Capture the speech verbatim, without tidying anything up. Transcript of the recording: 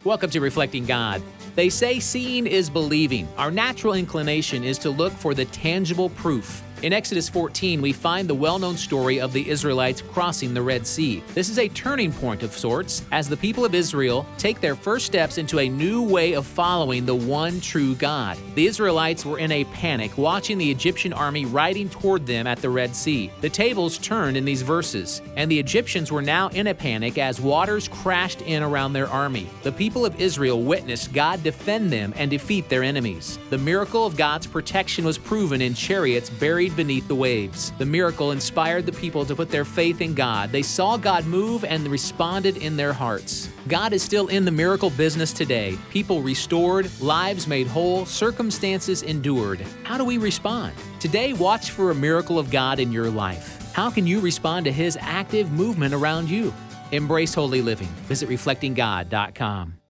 Welcome to Reflecting God. They say seeing is believing. Our natural inclination is to look for the tangible proof. In Exodus fourteen, we find the well-known story of the Israelites crossing the Red Sea. This is a turning point of sorts as the people of Israel take their first steps into a new way of following the one true God. The Israelites were in a panic, watching the Egyptian army riding toward them at the Red Sea. The tables turned in these verses, and the Egyptians were now in a panic as waters crashed in around their army. The people of Israel witnessed God defend them and defeat their enemies. The miracle of God's protection was proven in chariots buried beneath the waves. The miracle inspired the people to put their faith in God. They saw God move and responded in their hearts. God is still in the miracle business today. People restored, lives made whole, circumstances endured. How do we respond? Today, watch for a miracle of God in your life. How can you respond to His active movement around you? Embrace holy living. Visit reflecting god dot com.